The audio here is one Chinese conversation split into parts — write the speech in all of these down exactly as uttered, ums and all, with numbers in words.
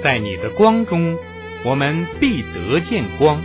在你的光中，我们必得见光。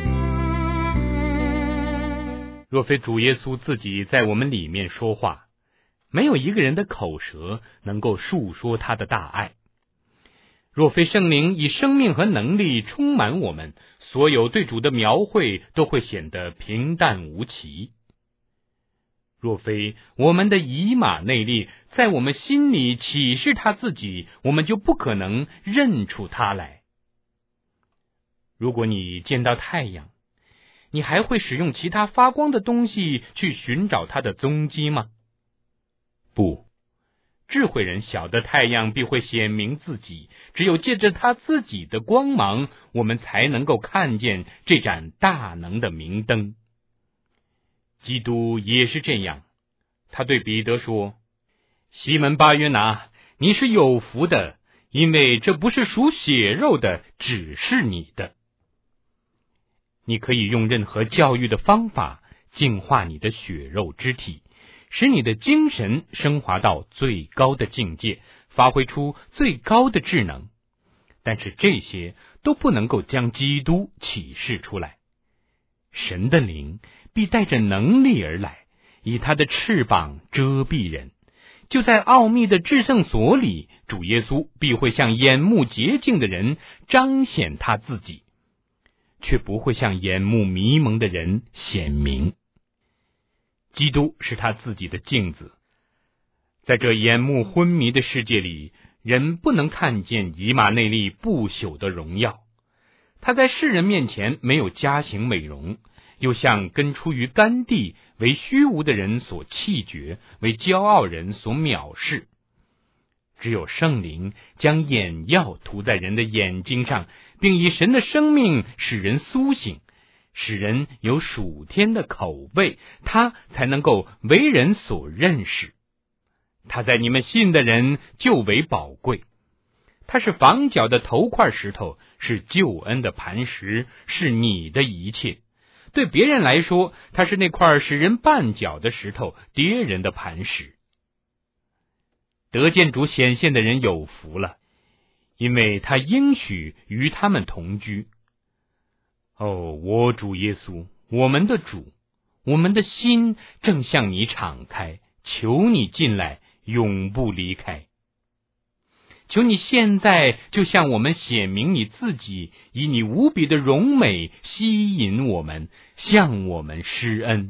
若非主耶稣自己在我们里面说话，没有一个人的口舌能够述说他的大爱。若非圣灵以生命和能力充满我们，所有对主的描绘都会显得平淡无奇。若非我们的以马内利在我们心里启示他自己，我们就不可能认出他来。如果你见到太阳，你还会使用其他发光的东西去寻找它的踪迹吗？不，智慧人晓得太阳必会显明自己，只有借着他自己的光芒，我们才能够看见这盏大能的明灯。基督也是这样，他对彼得说：西门巴约拿，你是有福的，因为这不是属血肉的，只是你的。你可以用任何教育的方法净化你的血肉之体，使你的精神升华到最高的境界，发挥出最高的智能。但是这些都不能够将基督启示出来。神的灵必带着能力而来，以他的翅膀遮蔽人。就在奥秘的至圣所里，主耶稣必会向眼目洁净的人彰显他自己，却不会向眼目迷蒙的人显明。基督是他自己的镜子，在这眼目昏迷的世界里，人不能看见以马内利不朽的荣耀。他在世人面前没有佳形美容，又像根出于干地，为虚无的人所弃绝，为骄傲人所藐视。只有圣灵将眼药涂在人的眼睛上，并以神的生命使人苏醒，使人有属天的口味，他才能够为人所认识。他在你们信的人就为宝贵。他是房角的头块石头，是救恩的磐石，是你的一切。对别人来说，他是那块使人绊脚的石头，跌人的磐石。得见主显现的人有福了，因为他应许与他们同居。哦，我主耶稣，我们的主，我们的心正向你敞开，求你进来，永不离开。求你现在就向我们显明你自己，以你无比的荣美吸引我们，向我们施恩。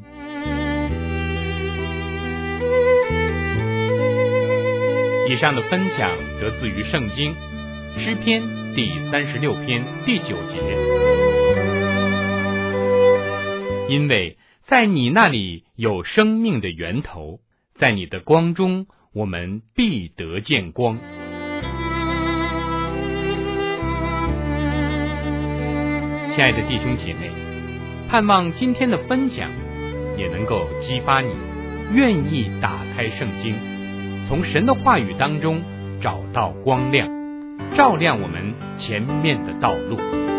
以上的分享得自于圣经诗篇第三十六篇第九节。因为在你那里有生命的源头，在你的光中，我们必得见光。亲爱的弟兄姐妹，盼望今天的分享也能够激发你愿意打开圣经，从神的话语当中找到光亮，照亮我们前面的道路。